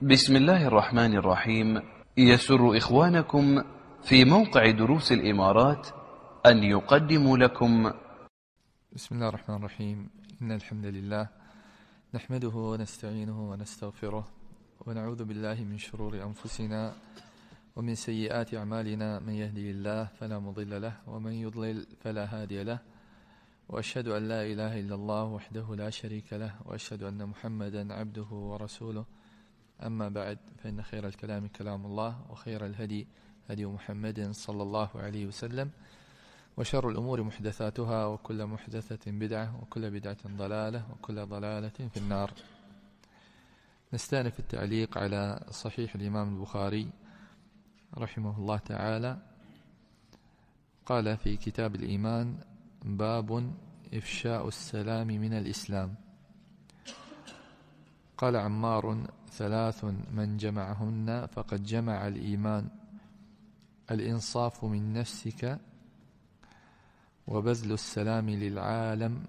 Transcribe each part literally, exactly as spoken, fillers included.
بسم الله الرحمن الرحيم. يسر إخوانكم في موقع دروس الإمارات أن يقدموا لكم بسم الله الرحمن الرحيم. إن الحمد لله نحمده ونستعينه ونستغفره ونعوذ بالله من شرور أنفسنا ومن سيئات أعمالنا. من يهدي الله فلا مضل له ومن يضلل فلا هادي له، وأشهد أن لا إله إلا الله وحده لا شريك له، وأشهد أن محمدا عبده ورسوله. أما بعد، فإن خير الكلام كلام الله، وخير الهدي هدي محمد صلى الله عليه وسلم، وشر الأمور محدثاتها، وكل محدثة بدعة، وكل بدعة ضلالة، وكل ضلالة في النار. نستأنف التعليق على صحيح الإمام البخاري رحمه الله تعالى. قال في كتاب الإيمان: باب إفشاء السلام من الإسلام. قال عمار: ثلاث من جمعهن فقد جمع الإيمان: الإنصاف من نفسك، وبذل السلام للعالم،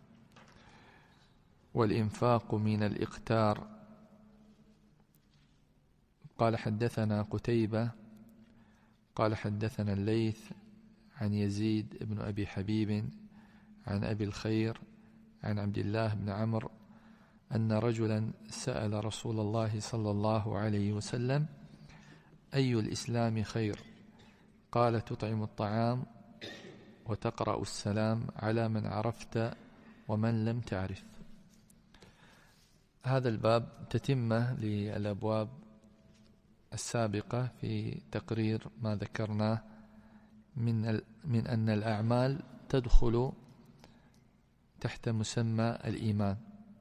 والإنفاق من الإقتار. قال حدثنا قتيبة قال حدثنا الليث عن يزيد بن أبي حبيب عن أبي الخير عن عبد الله بن عمرو أن رجلا سأل رسول الله صلى الله عليه وسلم: أي الإسلام خير؟ قال: تطعم الطعام وتقرأ السلام على من عرفت ومن لم تعرف. هذا الباب تتمة للأبواب السابقة في تقرير ما ذكرناه من من أن الأعمال تدخل تحت مسمى الإيمان.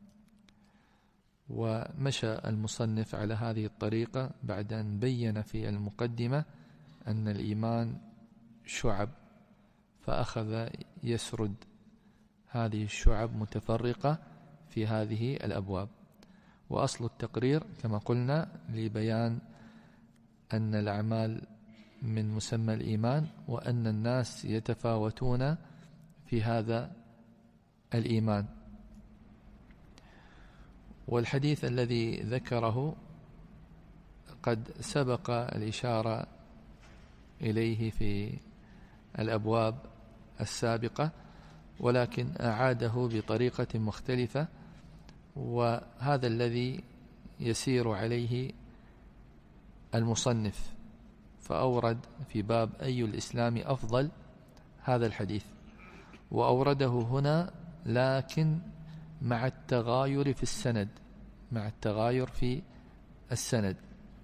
ومشى المصنف على هذه الطريقة بعد أن بين في المقدمة أن الإيمان شعب، فأخذ يسرد هذه الشعب متفرقة في هذه الأبواب. وأصل التقرير كما قلنا لبيان أن الأعمال من مسمى الإيمان، وأن الناس يتفاوتون في هذا الإيمان. والحديث الذي ذكره قد سبق الإشارة إليه في الأبواب السابقة، ولكن أعاده بطريقة مختلفة، وهذا الذي يسير عليه المصنف، فأورد في باب أي الإسلام أفضل هذا الحديث، وأورده هنا لكن مع التغاير في السند مع التغاير في السند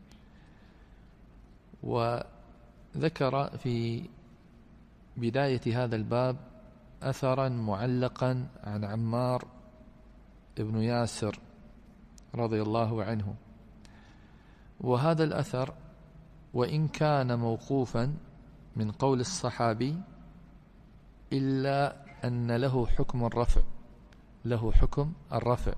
وذكر في بداية هذا الباب أثرا معلقا عن عمار بن ياسر رضي الله عنه. وهذا الأثر وإن كان موقوفا من قول الصحابي، إلا أن له حكم الرفع له حكم الرفع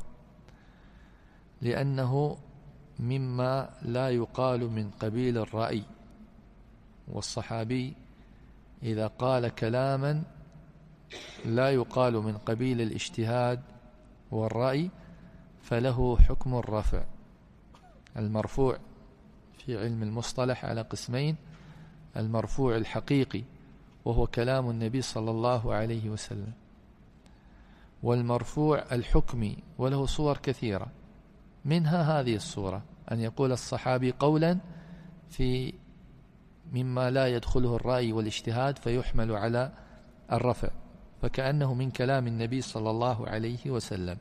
لأنه مما لا يقال من قبيل الرأي. والصحابي إذا قال كلاما لا يقال من قبيل الاجتهاد والرأي فله حكم الرفع. المرفوع في علم المصطلح على قسمين: المرفوع الحقيقي وهو كلام النبي صلى الله عليه وسلم، والمرفوع الحكمي وله صور كثيرة، منها هذه الصورة: أن يقول الصحابي قولا في مما لا يدخله الرأي والاجتهاد فيحمل على الرفع، فكأنه من كلام النبي صلى الله عليه وسلم.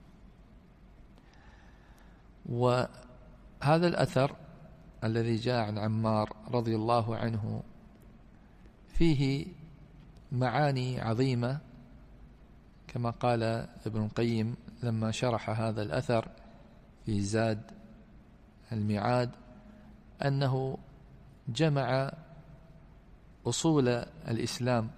وهذا الأثر الذي جاء عن عمار رضي الله عنه فيه معاني عظيمة، كما قال ابن القيم لما شرح هذا الأثر في زاد المعاد، أنه جمع أصول الإسلام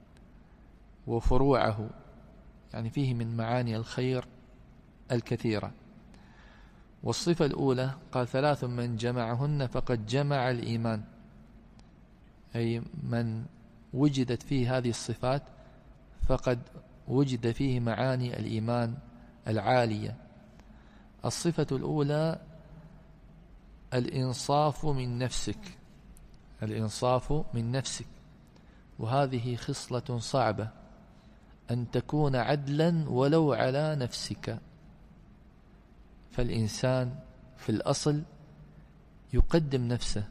وفروعه، يعني فيه من معاني الخير الكثيرة. والصفة الأولى قال: ثلاث من جمعهن فقد جمع الإيمان، أي من وجدت فيه هذه الصفات فقد وجد فيه معاني الإيمان العالية. الصفة الأولى الإنصاف من نفسك، الإنصاف من نفسك، وهذه خصلة صعبة، أن تكون عدلا ولو على نفسك. فالإنسان في الأصل يقدم نفسه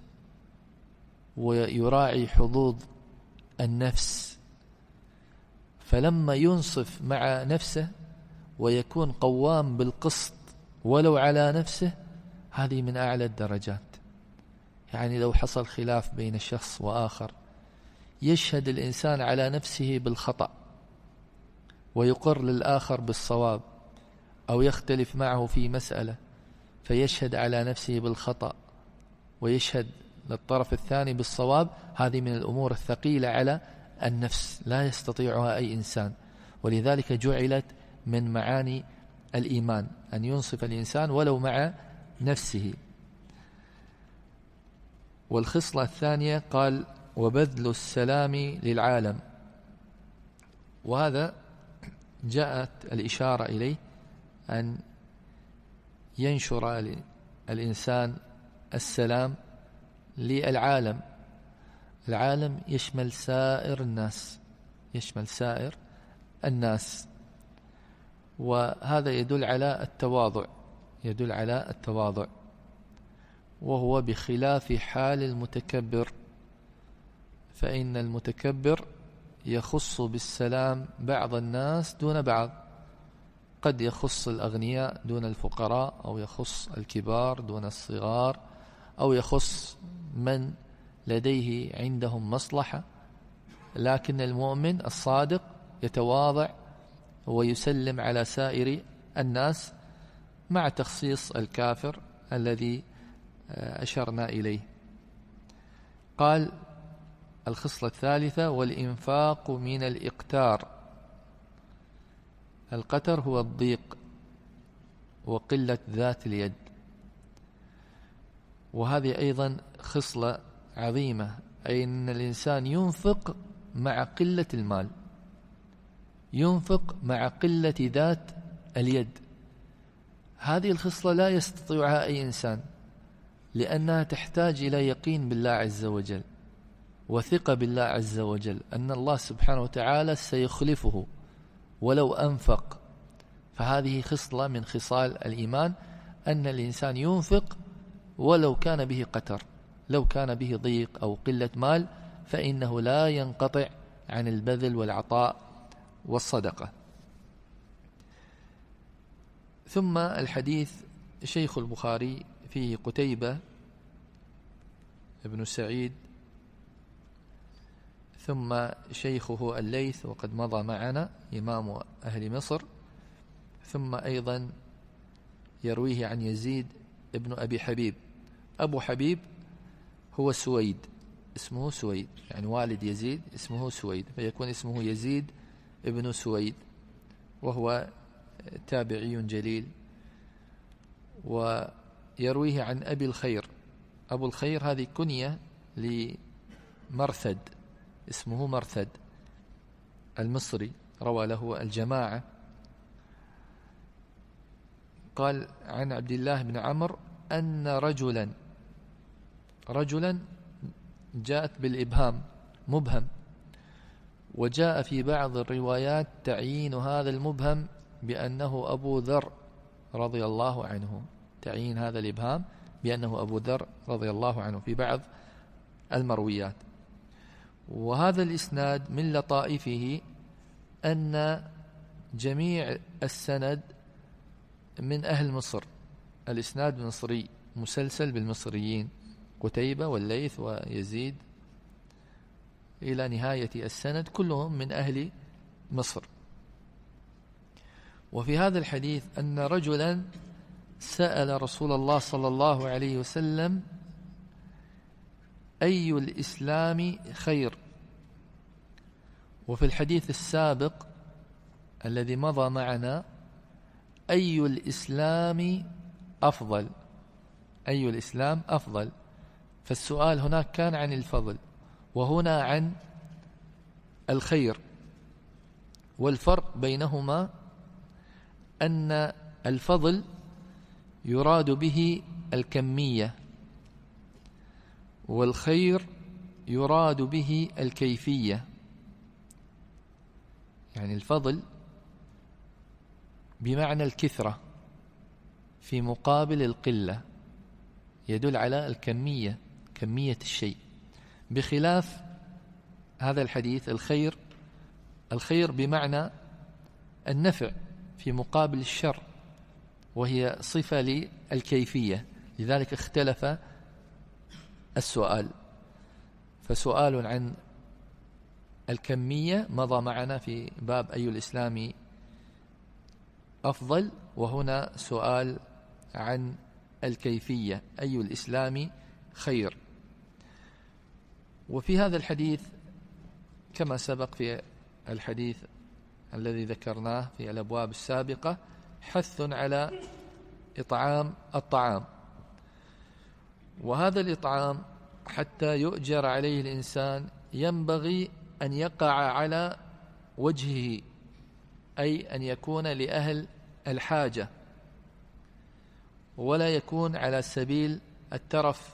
ويراعي حظوظ النفس، فلما ينصف مع نفسه ويكون قوام بالقسط ولو على نفسه، هذه من أعلى الدرجات. يعني لو حصل خلاف بين شخص وآخر، يشهد الإنسان على نفسه بالخطأ ويقر للآخر بالصواب، أو يختلف معه في مسألة فيشهد على نفسه بالخطأ ويشهد للطرف الثاني بالصواب، هذه من الأمور الثقيلة على النفس لا يستطيعها أي إنسان، ولذلك جعلت من معاني الإيمان أن ينصف الإنسان ولو مع نفسه. والخصلة الثانية قال وبذل السلام للعالم، وهذا جاءت الإشارة إليه أن ينشر الإنسان السلام للعالم. العالم يشمل سائر الناس، يشمل سائر الناس، وهذا يدل على التواضع، يدل على التواضع، وهو بخلاف حال المتكبر، فإن المتكبر يخص بالسلام بعض الناس دون بعض، قد يخص الأغنياء دون الفقراء، أو يخص الكبار دون الصغار، أو يخص من لديه عندهم مصلحة. لكن المؤمن الصادق يتواضع ويسلم على سائر الناس، مع تخصيص الكافر الذي أشرنا إليه. قال الخصلة الثالثة والإنفاق من الإقتار. القتر هو الضيق وقلة ذات اليد، وهذه أيضا خصلة عظيمة، أي أن الإنسان ينفق مع قلة المال، ينفق مع قلة ذات اليد. هذه الخصلة لا يستطيعها أي إنسان، لأنها تحتاج إلى يقين بالله عز وجل وثقة بالله عز وجل أن الله سبحانه وتعالى سيخلفه ولو أنفق. فهذه خصلة من خصال الإيمان، أن الإنسان ينفق ولو كان به قتر، لو كان به ضيق أو قلة مال، فإنه لا ينقطع عن البذل والعطاء والصدقة. ثم الحديث شيخ البخاري فيه قتيبة ابن سعيد، ثم شيخه الليث وقد مضى معنا إمام أهل مصر، ثم أيضا يرويه عن يزيد ابن أبي حبيب. أبو حبيب هو سويد، اسمه سويد، يعني والد يزيد اسمه سويد، فيكون اسمه يزيد ابن سويد، وهو تابعي جليل. ويرويه عن أبي الخير. أبو الخير هذه كنية لمرثد، اسمه مرثد المصري، روى له الجماعة. قال عن عبد الله بن عمرو أن رجلا رجلا جاءت بالإبهام مبهم، وجاء في بعض الروايات تعيين هذا المبهم بأنه أبو ذر رضي الله عنه، تعيين هذا الإبهام بأنه أبو ذر رضي الله عنه في بعض المرويات. وهذا الإسناد من لطائفه أن جميع السند من أهل مصر، الإسناد مصري مسلسل بالمصريين، قتيبة والليث ويزيد إلى نهاية السند كلهم من أهل مصر. وفي هذا الحديث أن رجلا سأل رسول الله صلى الله عليه وسلم أي الإسلام خير، وفي الحديث السابق الذي مضى معنا أي الإسلام أفضل، أي الإسلام أفضل، فالسؤال هناك كان عن الفضل وهنا عن الخير. والفرق بينهما أن الفضل يراد به الكمية والخير يراد به الكيفية، يعني الفضل بمعنى الكثرة في مقابل القلة، يدل على الكمية، كمية الشيء، بخلاف هذا الحديث الخير الخير بمعنى النفع في مقابل الشر، وهي صفة للكيفية، لذلك اختلف السؤال. فسؤال عن الكمية مضى معنا في باب أي الإسلام أفضل، وهنا سؤال عن الكيفية أي الإسلام خير. وفي هذا الحديث كما سبق في الحديث الذي ذكرناه في الأبواب السابقة حث على إطعام الطعام، وهذا الإطعام حتى يؤجر عليه الإنسان ينبغي أن يقع على وجهه، أي أن يكون لأهل الحاجة، ولا يكون على سبيل الترف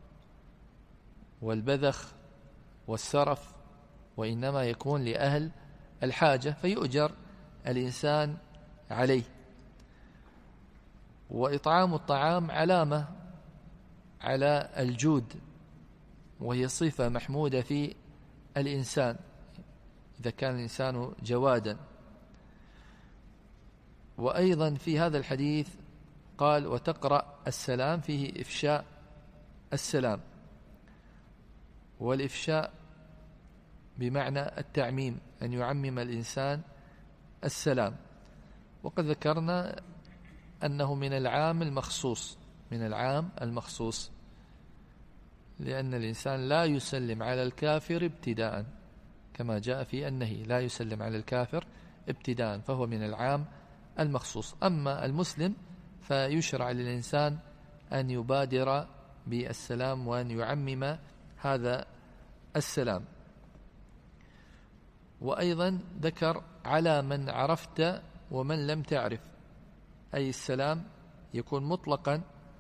والبذخ والسرف، وإنما يكون لأهل الحاجة فيؤجر الإنسان عليه. وإطعام الطعام علامة على الجود، وهي صفة محمودة في الإنسان إذا كان الإنسان جوادا. وأيضا في هذا الحديث قال وتقرأ السلام، فيه إفشاء السلام، والإفشاء بمعنى التعميم، أن يعمم الإنسان السلام. وقد ذكرنا أنه من العام المخصوص، من العام المخصوص، لأن الإنسان لا يسلم على الكافر ابتداء، كما جاء في النهي لا يسلم على الكافر ابتداء، فهو من العام المخصوص. أما المسلم فيشرع للإنسان أن يبادر بالسلام وأن يعمم هذا السلام. وأيضا ذكر على من عرفت ومن لم تعرف، أي السلام يكون مطلقا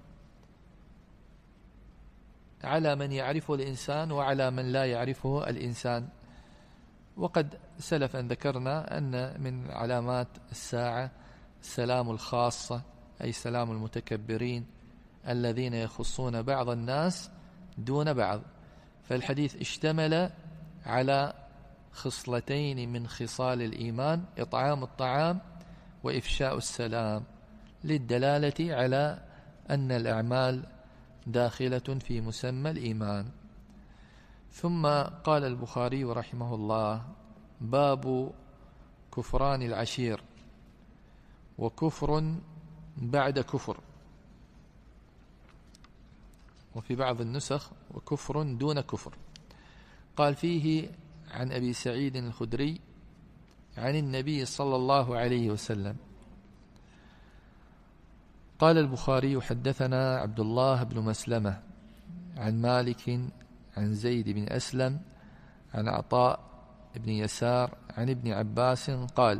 على من يعرفه الإنسان وعلى من لا يعرفه الإنسان. وقد سلف أن ذكرنا أن من علامات الساعة السلام الخاصة، أي سلام المتكبرين الذين يخصون بعض الناس دون بعض. فالحديث اشتمل على خصلتين من خصال الإيمان، إطعام الطعام وإفشاء السلام، للدلالة على أن الأعمال داخلة في مسمى الإيمان. ثم قال البخاري رحمه الله باب كفران العشير، وكفر بعد كفر، وفي بعض النسخ وكفر دون كفر. قال فيه عن أبي سعيد الخدري عن النبي صلى الله عليه وسلم قال البخاري حدثنا عبد الله بن مسلمة عن مالك عن زيد بن أسلم عن عطاء بن يسار عن ابن عباس قال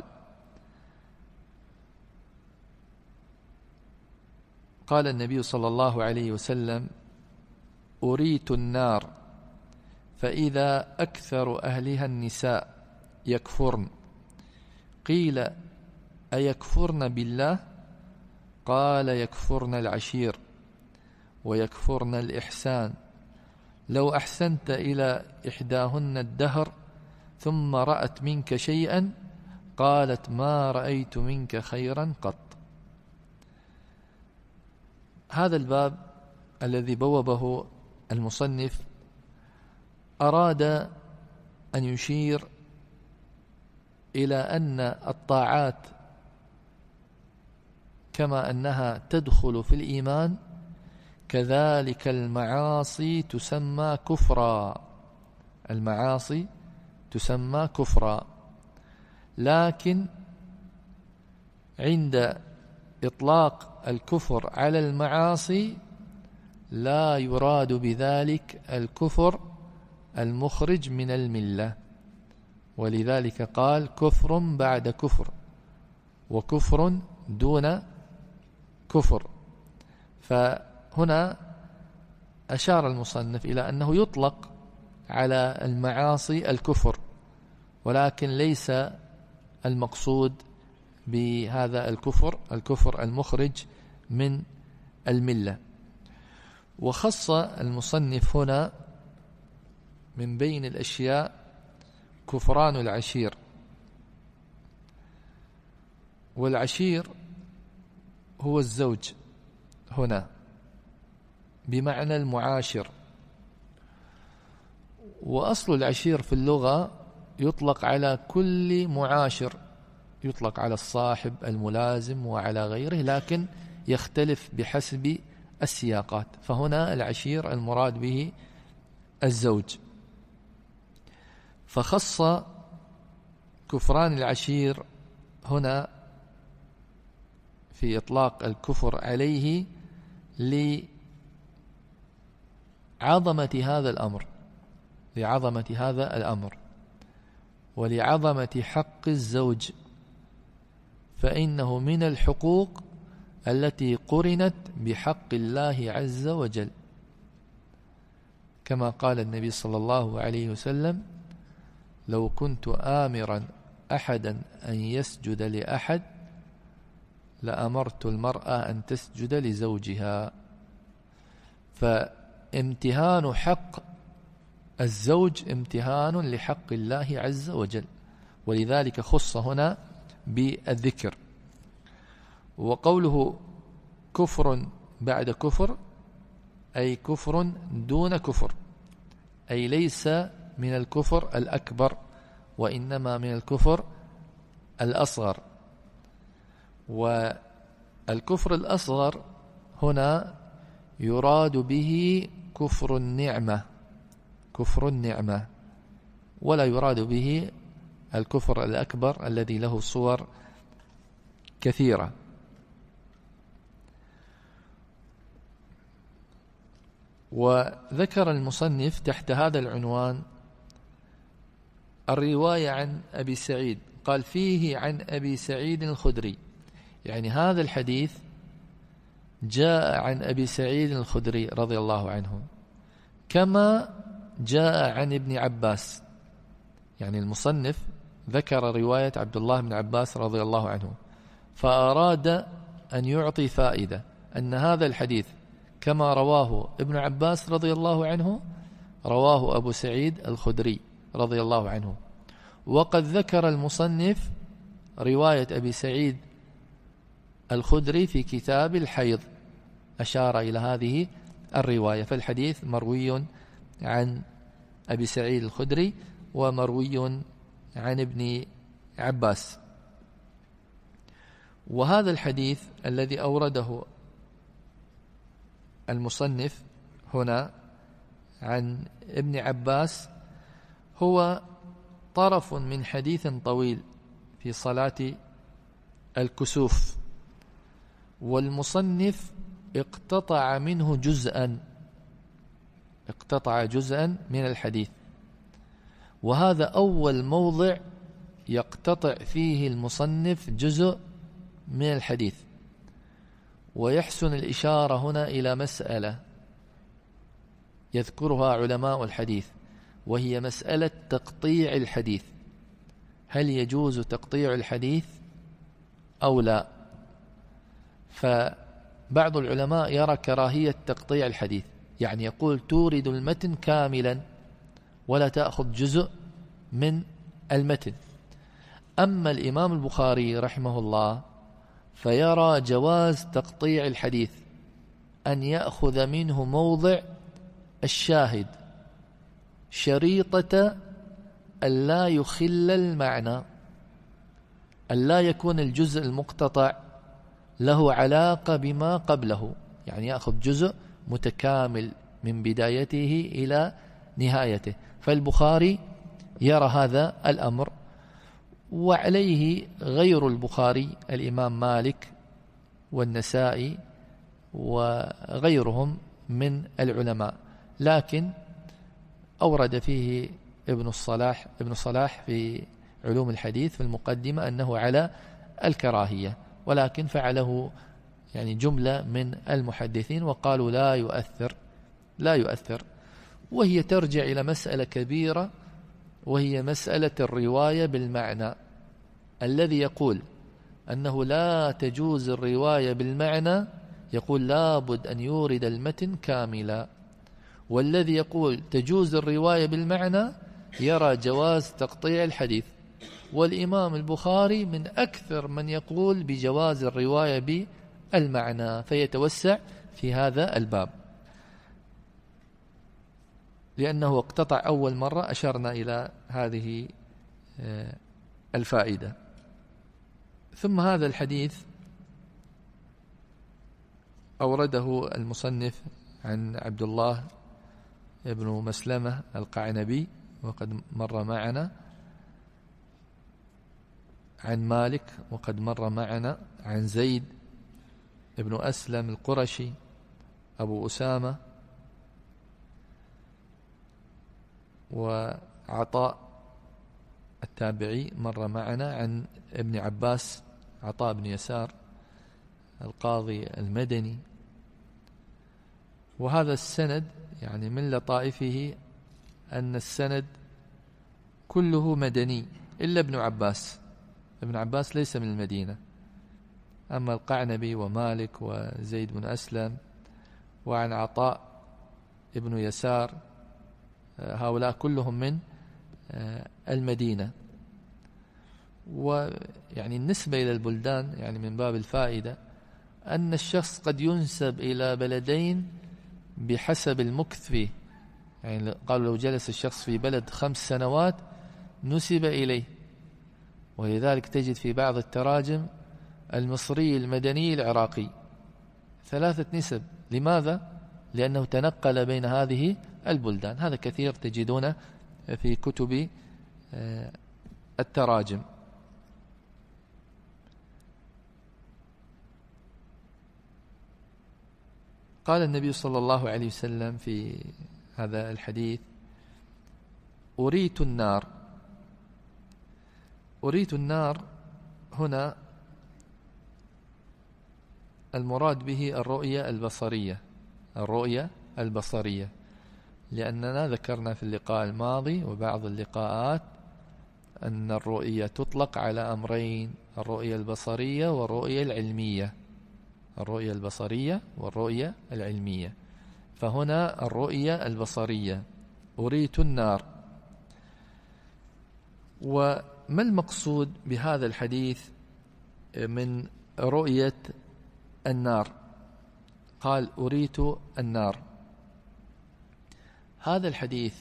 قال النبي صلى الله عليه وسلم أريت النار فإذا أكثر أهلها النساء يكفرن، قيل أيكفرن بالله؟ قال يكفرن العشير ويكفرن الإحسان، لو أحسنت إلى إحداهن الدهر ثم رأت منك شيئا قالت ما رأيت منك خيرا قط. هذا الباب الذي بوبه المصنف أراد أن يشير إلى أن الطاعات كما أنها تدخل في الإيمان كذلك المعاصي تسمى كفرا، المعاصي تسمى كفرا، لكن عند إطلاق الكفر على المعاصي لا يراد بذلك الكفر المخرج من الملة، ولذلك قال كفر بعد كفر وكفر دون كفر. فهنا أشار المصنف إلى أنه يطلق على المعاصي الكفر، ولكن ليس المقصود بهذا الكفر الكفر المخرج من الملة. وخص المصنف هنا من بين الأشياء كفران العشير. والعشير هو الزوج هنا بمعنى المعاشر. وأصل العشير في اللغة يطلق على كل معاشر، يطلق على الصاحب الملازم وعلى غيره، لكن يختلف بحسب السياقات. فهنا العشير المراد به الزوج، فخص كفران العشير هنا في إطلاق الكفر عليه لعظمة هذا الأمر لعظمة هذا الأمر ولعظمة حق الزوج، فإنه من الحقوق التي قرنت بحق الله عز وجل، كما قال النبي صلى الله عليه وسلم: لو كنت آمرا أحدا أن يسجد لأحد لأمرت المرأة أن تسجد لزوجها. فامتهان حق الزوج امتهان لحق الله عز وجل، ولذلك خص هنا بالذكر. وقوله كفر بعد كفر أي كفر دون كفر، أي ليس من الكفر الأكبر، وإنما من الكفر الأصغر. والكفر الأصغر هنا يراد به كفر النعمة كفر النعمة ولا يراد به الكفر الأكبر الذي له صور كثيرة. وذكر المصنف تحت هذا العنوان الرواية عن أبي سعيد، قال: فيه عن أبي سعيد الخدري، يعني هذا الحديث جاء عن أبي سعيد الخدري رضي الله عنه، كما جاء عن ابن عباس. يعني المصنف ذكر رواية عبد الله بن عباس رضي الله عنه، فأراد أن يعطي فائدة أن هذا الحديث كما رواه ابن عباس رضي الله عنه رواه أبو سعيد الخدري رضي الله عنه. وقد ذكر المصنف رواية أبي سعيد الخدري في كتاب الحيض، أشار إلى هذه الرواية. فالحديث مروي عن أبي سعيد الخدري ومروي عن ابن عباس. وهذا الحديث الذي أورده المصنف هنا عن ابن عباس هو طرف من حديث طويل في صلاة الكسوف، والمصنف اقتطع منه جزءا اقتطع جزءا من الحديث، وهذا أول موضع يقتطع فيه المصنف جزء من الحديث. ويحسن الإشارة هنا إلى مسألة يذكرها علماء الحديث، وهي مسألة تقطيع الحديث. هل يجوز تقطيع الحديث أو لا؟ فبعض العلماء يرى كراهية تقطيع الحديث، يعني يقول تورد المتن كاملا ولا تأخذ جزء من المتن. أما الإمام البخاري رحمه الله فيرى جواز تقطيع الحديث، أن يأخذ منه موضع الشاهد شريطة ألا يخل المعنى، ألا يكون الجزء المقتطع له علاقة بما قبله، يعني يأخذ جزء متكامل من بدايته إلى نهايته. فالبخاري يرى هذا الأمر، وعليه غير البخاري الإمام مالك والنسائي وغيرهم من العلماء. لكن أورد فيه ابن الصلاح ابن صلاح في علوم الحديث في المقدمة أنه على الكراهية، ولكن فعله يعني جملة من المحدثين وقالوا لا يؤثر لا يؤثر. وهي ترجع إلى مسألة كبيرة، وهي مسألة الرواية بالمعنى. الذي يقول أنه لا تجوز الرواية بالمعنى يقول لابد أن يورد المتن كاملا، والذي يقول تجوز الرواية بالمعنى يرى جواز تقطيع الحديث. والإمام البخاري من أكثر من يقول بجواز الرواية بالمعنى، فيتوسع في هذا الباب، لأنه اقتطع أول مرة أشرنا إلى هذه الفائدة. ثم هذا الحديث أورده المصنف عن عبد الله بن مسلمة القعنبي وقد مر معنا، عن مالك وقد مر معنا، عن زيد بن أسلم القرشي أبو أسامة، وعطاء التابعي مر معنا، عن ابن عباس عطاء بن يسار القاضي المدني. وهذا السند يعني من لطائفه أن السند كله مدني إلا ابن عباس. ابن عباس ليس من المدينة، أما القعنبي ومالك وزيد بن أسلم وعن عطاء ابن يسار هؤلاء كلهم من المدينة. ويعني النسبة إلى البلدان يعني من باب الفائدة أن الشخص قد ينسب إلى بلدين بحسب المكث فيه. يعني قالوا لو جلس الشخص في بلد خمس سنوات نسب إليه، ولذلك تجد في بعض التراجم المصري المدني العراقي، ثلاثة نسب. لماذا؟ لأنه تنقل بين هذه البلدان. هذا كثير تجدونه في كتب التراجم. قال النبي صلى الله عليه وسلم في هذا الحديث: أريت النار. أريت النار هنا المراد به الرؤية البصرية، الرؤية البصرية، لأننا ذكرنا في اللقاء الماضي وبعض اللقاءات أن الرؤية تطلق على أمرين: الرؤية البصرية والرؤية العلمية. الرؤية البصرية والرؤية العلمية. فهنا الرؤية البصرية، أريت النار. وما المقصود بهذا الحديث من رؤية النار؟ قال أريت النار. هذا الحديث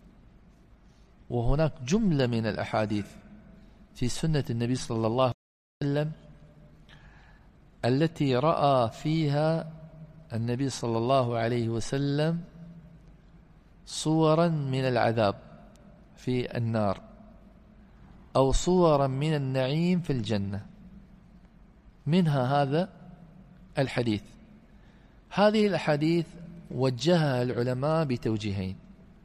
وهناك جملة من الأحاديث في سنة النبي صلى الله عليه وسلم التي رأى فيها النبي صلى الله عليه وسلم صورا من العذاب في النار أو صورا من النعيم في الجنة، منها هذا الحديث. هذه الأحاديث وجهها العلماء بتوجيهين.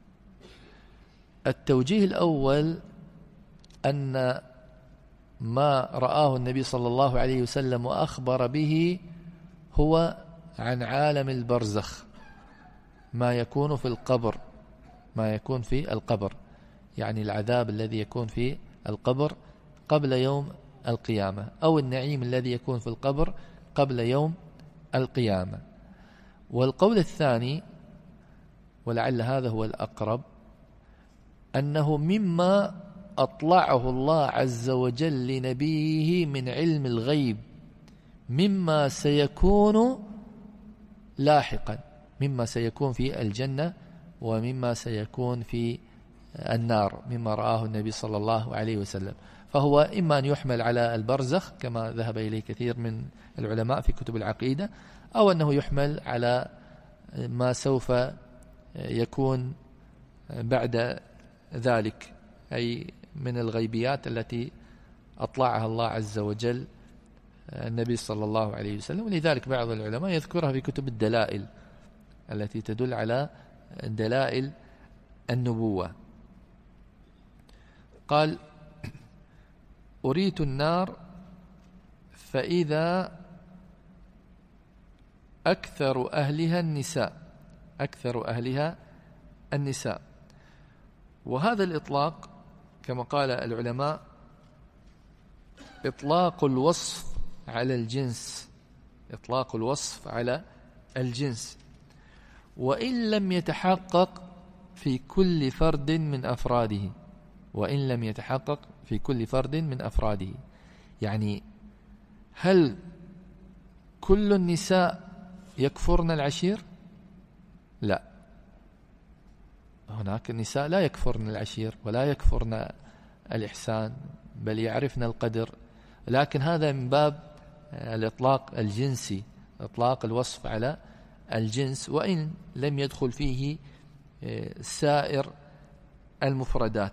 التوجيه الأول أن ما رآه النبي صلى الله عليه وسلم وأخبر به هو عن عالم البرزخ، ما يكون في القبر، ما يكون في القبر، يعني العذاب الذي يكون في القبر قبل يوم القيامة، أو النعيم الذي يكون في القبر قبل يوم القيامة. والقول الثاني، ولعل هذا هو الأقرب، أنه مما أطلعه الله عز وجل لنبيه من علم الغيب مما سيكون لاحقا، مما سيكون في الجنة ومما سيكون في النار، مما رآه النبي صلى الله عليه وسلم. فهو إما أن يحمل على البرزخ كما ذهب إليه كثير من العلماء في كتب العقيدة، أو أنه يحمل على ما سوف يكون بعد ذلك، أي من الغيبيات التي أطلعها الله عز وجل النبي صلى الله عليه وسلم. ولذلك بعض العلماء يذكرها في كتب الدلائل التي تدل على دلائل النبوة. قال أريت النار فإذا أكثر أهلها النساء أكثر أهلها النساء. وهذا الإطلاق كما قال العلماء إطلاق الوصف على الجنس، إطلاق الوصف على الجنس، وإن لم يتحقق في كل فرد من أفراده، وإن لم يتحقق في كل فرد من أفراده. يعني هل كل النساء يكفرن العشير؟ لا، هناك النساء لا يكفرن العشير ولا يكفرن الإحسان، بل يعرفن القدر، لكن هذا من باب الإطلاق الجنسي، إطلاق الوصف على الجنس، وإن لم يدخل فيه سائر المفردات.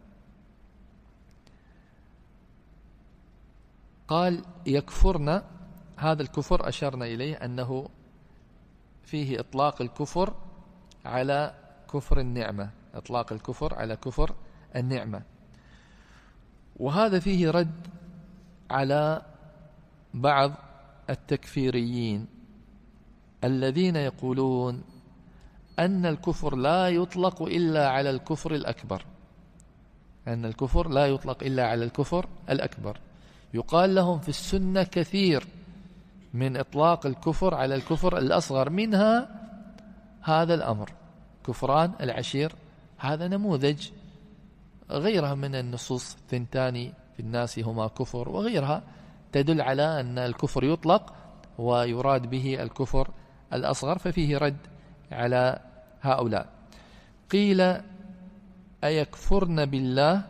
قال يكفرن، هذا الكفر أشرنا إليه أنه فيه إطلاق الكفر على كفر النعمة، إطلاق الكفر على كفر النعمة، وهذا فيه رد على بعض التكفيريين الذين يقولون أن الكفر لا يطلق إلا على الكفر الأكبر، أن الكفر لا يطلق إلا على الكفر الأكبر. يقال لهم في السنة كثير من إطلاق الكفر على الكفر الأصغر، منها هذا الأمر كفران العشير، هذا نموذج، غيرها من النصوص ثنتان في الناس هما كفر وغيرها تدل على أن الكفر يطلق ويراد به الكفر الأصغر، ففيه رد على هؤلاء. قيل أيكفرن بالله،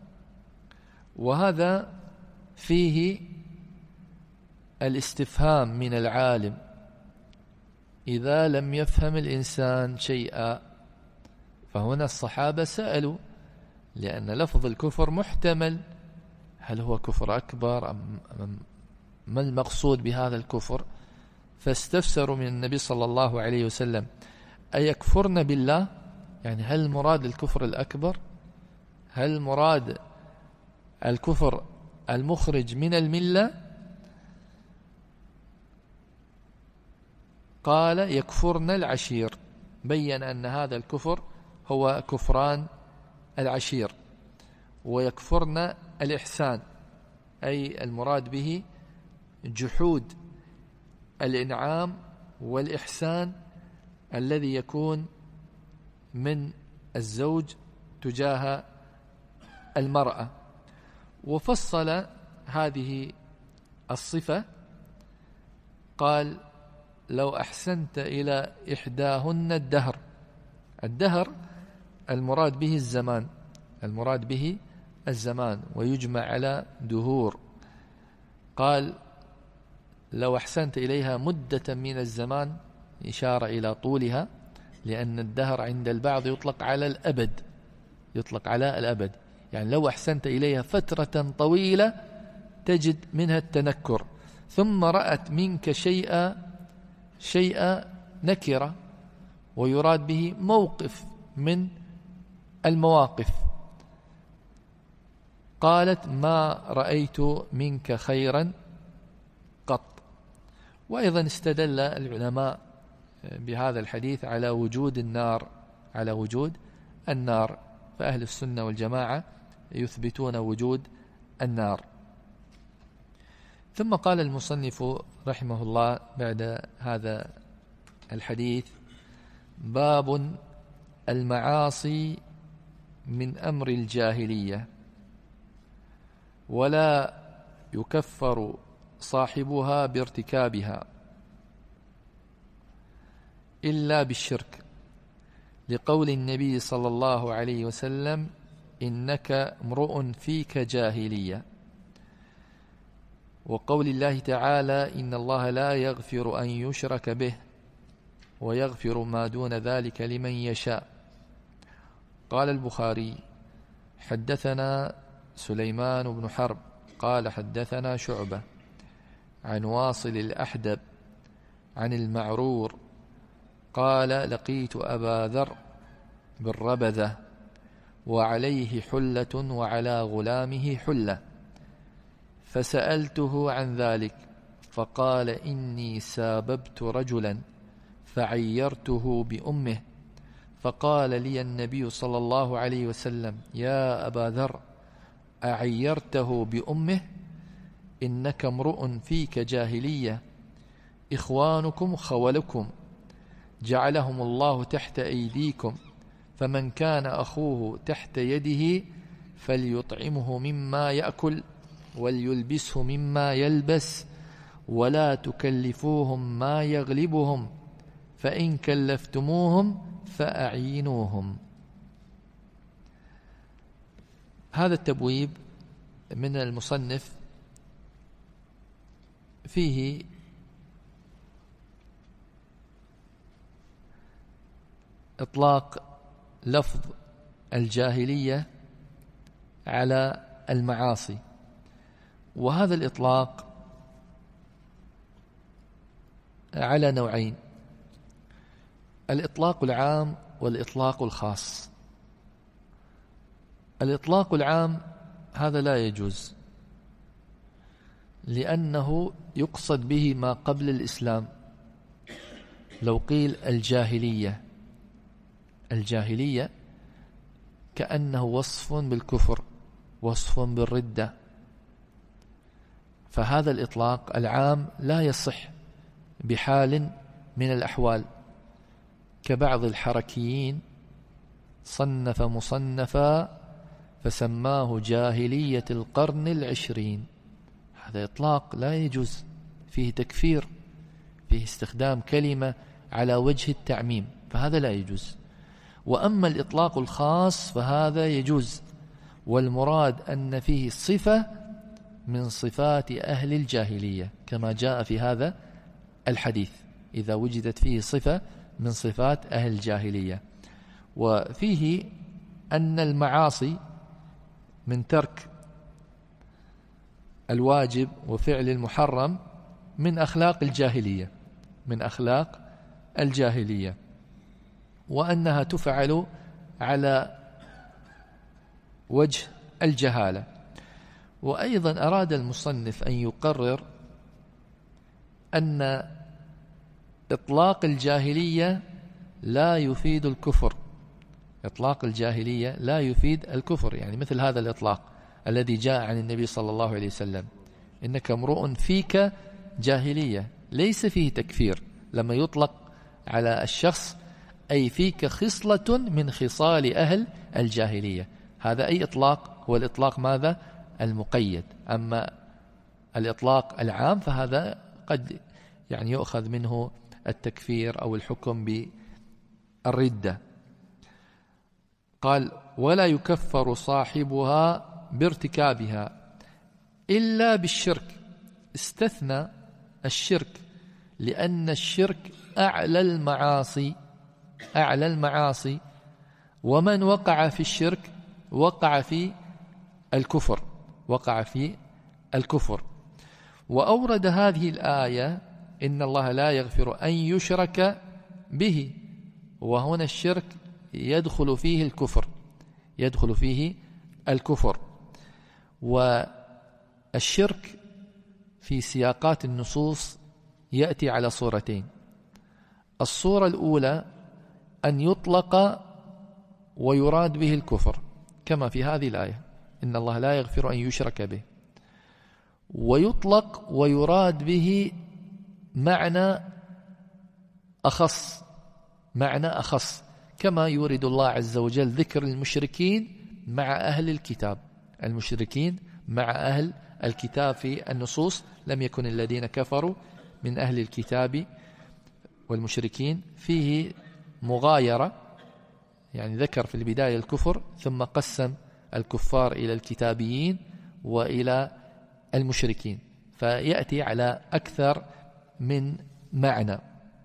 وهذا فيه الاستفهام من العالم إذا لم يفهم الإنسان شيئا. فهنا الصحابة سألوا، لأن لفظ الكفر محتمل، هل هو كفر أكبر أم ما المقصود بهذا الكفر؟ فاستفسروا من النبي صلى الله عليه وسلم أيكفرن بالله، يعني هل مراد الكفر الأكبر؟ هل مراد الكفر المخرج من الملة؟ قال يكفرن العشير، بين أن هذا الكفر هو كفران العشير، ويكفرن الإحسان، أي المراد به جحود الإنعام والإحسان الذي يكون من الزوج تجاه المرأة. وفصل هذه الصفة، قال لو أحسنت إلى إحداهن الدهر، الدهر المراد به الزمان، المراد به الزمان ويجمع على دهور. قال لو أحسنت إليها مدة من الزمان، إشارة إلى طولها، لأن الدهر عند البعض يطلق على الأبد، يطلق على الأبد، يعني لو أحسنت إليها فترة طويلة تجد منها التنكر، ثم رأت منك شيئا شيئا نكرة، ويراد به موقف من المواقف. قالت ما رأيت منك خيرا قط. وأيضا استدل العلماء بهذا الحديث على وجود النار، على وجود النار، فأهل السنة والجماعة يثبتون وجود النار. ثم قال المصنف رحمه الله بعد هذا الحديث باب المعاصي من أمر الجاهلية، ولا يكفر صاحبها بارتكابها إلا بالشرك، لقول النبي صلى الله عليه وسلم إنك امرؤ فيك جاهلية، وقول الله تعالى إن الله لا يغفر أن يشرك به ويغفر ما دون ذلك لمن يشاء. قال البخاري حدثنا سليمان بن حرب قال حدثنا شعبة عن واصل الأحدب عن المعرور قال لقيت أبا ذر بالربذة وعليه حلة وعلى غلامه حلة، فسألته عن ذلك فقال إني ساببت رجلا فعيرته بأمه، فقال لي النبي صلى الله عليه وسلم: يا أبا ذر، أعيرته بأمه؟ إنك امرؤ فيك جاهلية، إخوانكم خولكم، جعلهم الله تحت أيديكم، فمن كان أخوه تحت يده فليطعمه مما يأكل وليلبسه مما يلبس، ولا تكلفوهم ما يغلبهم، فإن كلفتموهم فأعينوهم. هذا التبويب من المصنف فيه إطلاق لفظ الجاهلية على المعاصي، وهذا الإطلاق على نوعين: الإطلاق العام والإطلاق الخاص. الإطلاق العام هذا لا يجوز، لأنه يقصد به ما قبل الإسلام. لو قيل الجاهلية، الجاهلية كأنه وصف بالكفر، وصف بالردة، فهذا الإطلاق العام لا يصح بحال من الأحوال، كبعض الحركيين صنف مصنفا فسماه جاهلية القرن العشرين. هذا إطلاق لا يجوز، فيه تكفير، فيه استخدام كلمة على وجه التعميم، فهذا لا يجوز. وأما الإطلاق الخاص فهذا يجوز، والمراد أن فيه صفة من صفات أهل الجاهلية، كما جاء في هذا الحديث: إذا وجدت فيه صفة من صفات أهل الجاهلية. وفيه أن المعاصي من ترك الواجب وفعل المحرم من أخلاق الجاهلية، من أخلاق الجاهلية، وأنها تفعل على وجه الجهالة. وأيضا أراد المصنف أن يقرر أن إطلاق الجاهلية لا يفيد الكفر، إطلاق الجاهلية لا يفيد الكفر، يعني مثل هذا الإطلاق الذي جاء عن النبي صلى الله عليه وسلم: إنك امرؤ فيك جاهلية، ليس فيه تكفير لما يطلق على الشخص، أي فيك خصلة من خصال أهل الجاهلية. هذا أي إطلاق هو الإطلاق ماذا؟ المقيد. أما الإطلاق العام فهذا قد يعني يؤخذ منه التكفير أو الحكم بالردة. قال: ولا يكفر صاحبها بارتكابها إلا بالشرك. استثنى الشرك لأن الشرك أعلى المعاصي، أعلى المعاصي، ومن وقع في الشرك وقع في الكفر، وقع في الكفر. وأورد هذه الآية: إن الله لا يغفر أن يشرك به، وهنا الشرك يدخل فيه الكفر، يدخل فيه الكفر. والشرك في سياقات النصوص يأتي على صورتين: الصورة الأولى أن يطلق ويراد به الكفر، كما في هذه الآية: إن الله لا يغفر أن يشرك به، ويطلق ويراد به معنى أخص، معنى أخص، كما يورد الله عز وجل ذكر المشركين مع أهل الكتاب، المشركين مع أهل الكتاب في النصوص: لم يكن الذين كفروا من أهل الكتاب والمشركين. فيه مغايرة، يعني ذكر في البداية الكفر ثم قسم الكفار إلى الكتابيين وإلى المشركين، فيأتي على أكثر من معنى.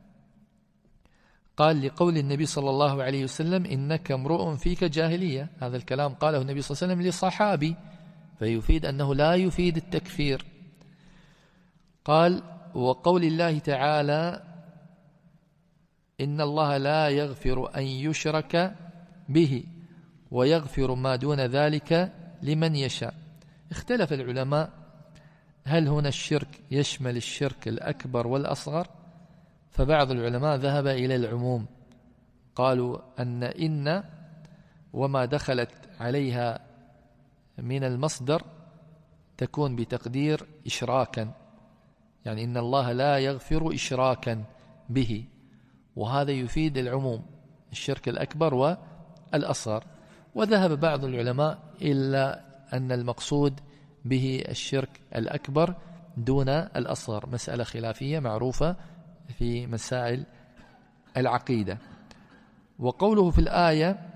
قال: لقول النبي صلى الله عليه وسلم: إنك امرؤ فيك جاهلية. هذا الكلام قاله النبي صلى الله عليه وسلم لصحابي، فيفيد أنه لا يفيد التكفير. قال: وقول الله تعالى: إن الله لا يغفر أن يشرك به ويغفر ما دون ذلك لمن يشاء. اختلف العلماء هل هنا الشرك يشمل الشرك الأكبر والأصغر؟ فبعض العلماء ذهب إلى العموم، قالوا أن إن وما دخلت عليها من المصدر تكون بتقدير إشراكا، يعني إن الله لا يغفر إشراكا به، وهذا يفيد العموم، الشرك الأكبر والأصغر. وذهب بعض العلماء إلا أن المقصود به الشرك الأكبر دون الأصغر، مسألة خلافية معروفة في مسائل العقيدة. وقوله في الآية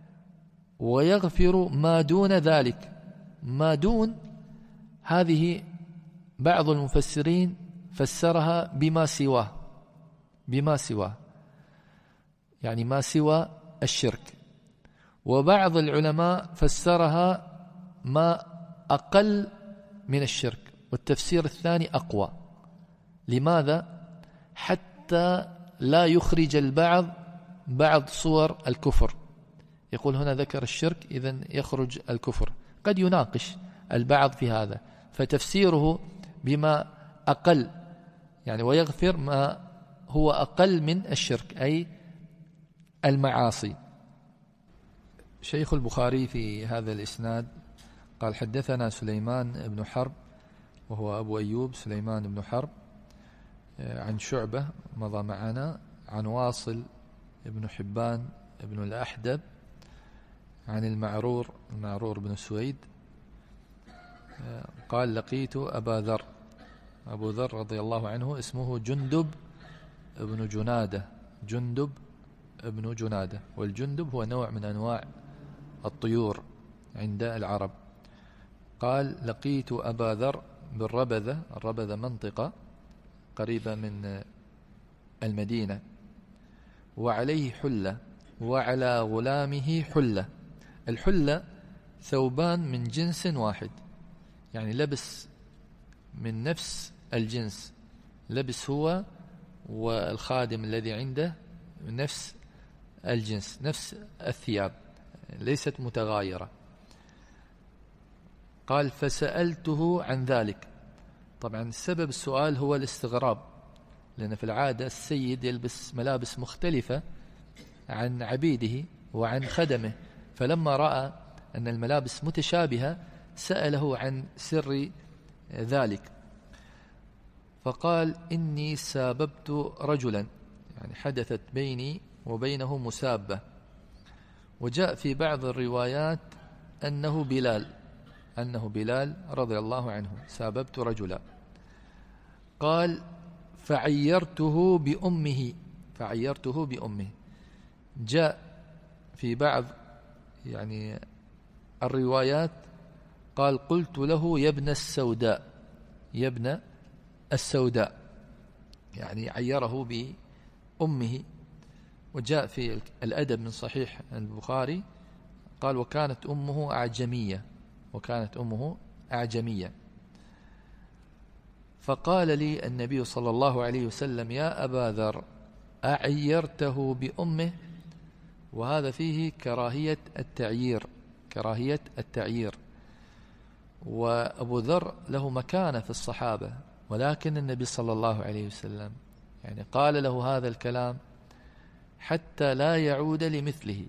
ويغفر ما دون ذلك، ما دون هذه بعض المفسرين فسرها بما سواه، بما سواه يعني ما سوى الشرك، وبعض العلماء فسرها ما أقل من الشرك، والتفسير الثاني أقوى. لماذا؟ حتى لا يخرج البعض بعض صور الكفر، يقول هنا ذكر الشرك إذن يخرج الكفر، قد يناقش البعض في هذا، فتفسيره بما أقل يعني ويغفر ما هو أقل من الشرك أي المعاصي. شيخ البخاري في هذا الإسناد قال حدثنا سليمان بن حرب وهو أبو أيوب سليمان بن حرب عن شعبة مضى معنا، عن واصل بن حبان بن الأحدب عن المعرور المعرور بن سويد قال لقيت أبا ذر، أبو ذر رضي الله عنه اسمه جندب بن جنادة، جندب بن جنادة، والجندب هو نوع من أنواع الطيور عند العرب. قال لقيت أبا ذر بالربذة، الربذة منطقة قريبة من المدينة، وعليه حلة وعلى غلامه حلة. الحلة ثوبان من جنس واحد، يعني لبس من نفس الجنس، لبس هو والخادم الذي عنده نفس الجنس، نفس الثياب ليست متغايرة. قال فسألته عن ذلك، طبعا سبب السؤال هو الاستغراب، لأن في العادة السيد يلبس ملابس مختلفة عن عبيده وعن خدمه، فلما رأى أن الملابس متشابهة سأله عن سر ذلك، فقال إني ساببت رجلا، يعني حدثت بيني وبينه مسابة. وجاء في بعض الروايات أنه بلال، أنه بلال رضي الله عنه، ساببت رجلا. قال فعيرته بأمه، فعيرته بأمه. جاء في بعض يعني الروايات قال قلت له يا ابن السوداء، يا ابن السوداء، يعني عيره بأمه. وجاء في الأدب من صحيح البخاري قال وكانت أمه أعجمية، وكانت أمه أعجمية. فقال لي النبي صلى الله عليه وسلم يا أبا ذر أعيرته بأمه، وهذا فيه كراهية التعيير، كراهية التعيير. وأبو ذر له مكانة في الصحابة، ولكن النبي صلى الله عليه وسلم يعني قال له هذا الكلام حتى لا يعود لمثله.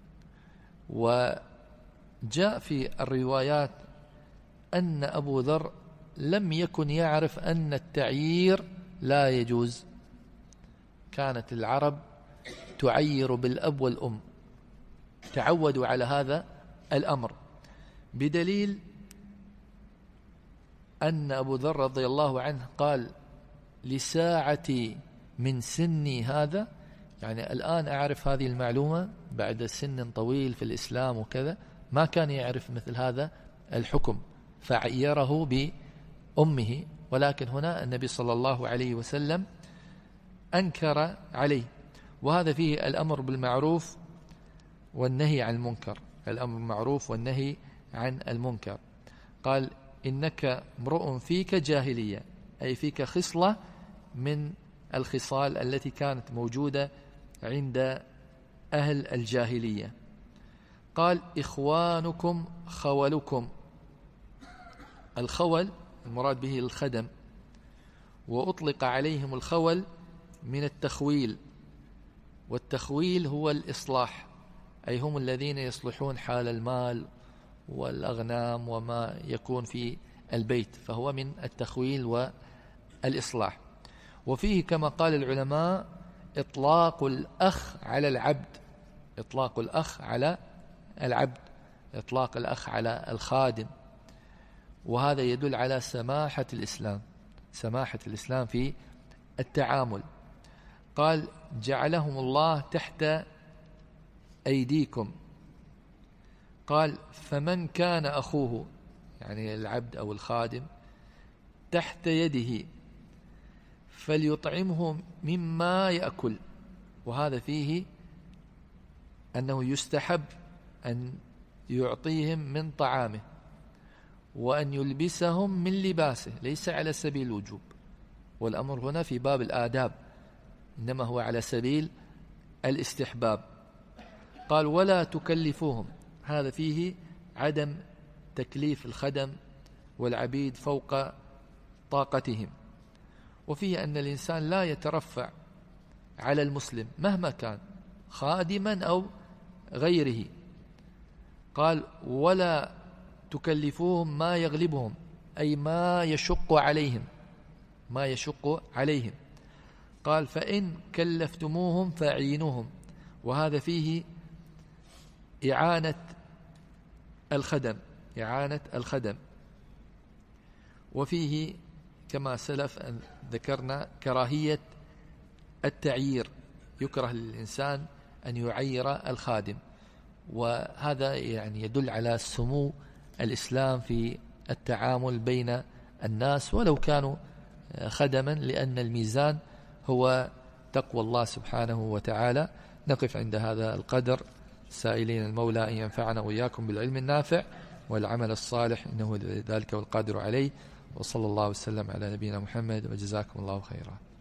وجاء في الروايات أن أبو ذر لم يكن يعرف أن التعيير لا يجوز، كانت العرب تعير بالأب والأم، تعودوا على هذا الأمر، بدليل أن أبو ذر رضي الله عنه قال لساعتي من سني هذا، يعني الآن أعرف هذه المعلومة بعد سن طويل في الإسلام وكذا، ما كان يعرف مثل هذا الحكم، فعيره بأمه. ولكن هنا النبي صلى الله عليه وسلم أنكر عليه، وهذا فيه الأمر بالمعروف والنهي عن المنكر، الأمر بالمعروف والنهي عن المنكر. قال إنك امرؤ فيك جاهلية، أي فيك خصلة من الخصال التي كانت موجودة عند أهل الجاهلية. قال إخوانكم خولكم، الخول المراد به الخدم، وأطلق عليهم الخول من التخويل، والتخويل هو الإصلاح، أي هم الذين يصلحون حال المال والأغنام وما يكون في البيت، فهو من التخويل والإصلاح. وفيه كما قال العلماء إطلاق الأخ على العبد، إطلاق الأخ على العبد، إطلاق الأخ على الخادم، وهذا يدل على سماحة الإسلام، سماحة الإسلام في التعامل. قال جعلهم الله تحت أيديكم، قال فمن كان أخوه يعني العبد أو الخادم تحت يده فليطعمه مما يأكل، وهذا فيه أنه يستحب أن يعطيهم من طعامه وأن يلبسهم من لباسه، ليس على سبيل الوجوب، والأمر هنا في باب الآداب، إنما هو على سبيل الاستحباب. قال ولا تكلفوهم، هذا فيه عدم تكليف الخدم والعبيد فوق طاقتهم، وفيه أن الإنسان لا يترفع على المسلم مهما كان خادما أو غيره. قال ولا تكلفوهم ما يغلبهم، أي ما يشق عليهم، ما يشق عليهم. قال فإن كلفتموهم فأعينوهم، وهذا فيه إعانة الخدم، إعانة الخدم. وفيه كما سلف أن ذكرنا كراهية التعيير، يكره للإنسان أن يعير الخادم، وهذا يعني يدل على سمو الإسلام في التعامل بين الناس ولو كانوا خدما، لأن الميزان هو تقوى الله سبحانه وتعالى. نقف عند هذا القدر سائلين المولى أن ينفعنا وإياكم بالعلم النافع والعمل الصالح، إنه ذلك والقادر عليه. وصلى الله وسلم على نبينا محمد، وجزاكم الله خيرا.